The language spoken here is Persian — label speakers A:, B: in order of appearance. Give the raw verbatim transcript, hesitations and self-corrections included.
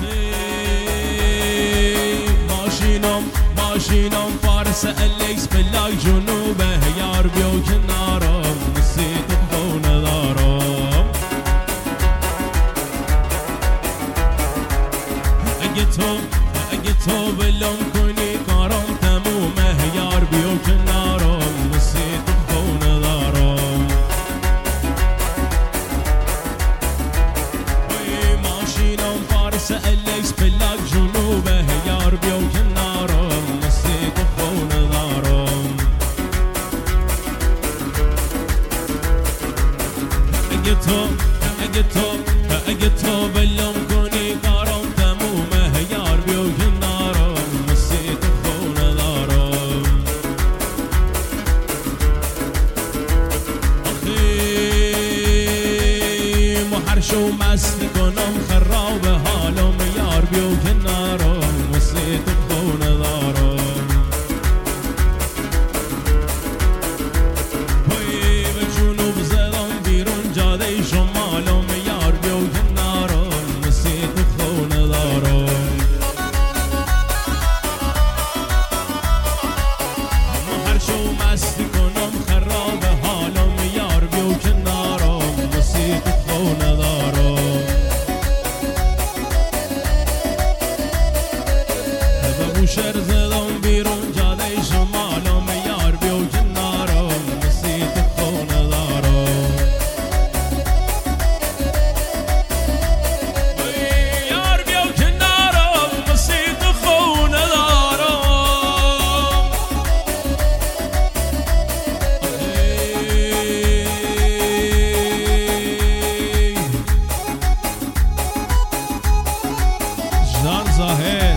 A: ماشینم ماشینم فارس الیس بلای جنوبه یار بیو کنارم نسیت خونه دارم اگه تو اگه تو بلم کنی کارم تمومه یار بیو کنارم نسیت خونه دارم ماشینم فارس الیس بلای جنوبه یار بیو کنارم نسیت خونه دارم اگه تو اگه تو اگه تو بلم کنی کارم تمومه یار بیو کنارم نسیت خونه دارم آخی محرشو مست کنم خراب حالم یار بیو کنارم نسیت خونه دارم پای به جنوب زدم بیرون جاده شمالم یار بیو کنارم نسیت خونه دارم محرشو مست کنم خراب حالم یار بیو کنارم نسیت خونه دارم به بوشهر زدم بیرون جاده شمالم یار بیو کنارم نسیت خونه دارم یار بیو کنارم نسیت خونه دارم جان زاهد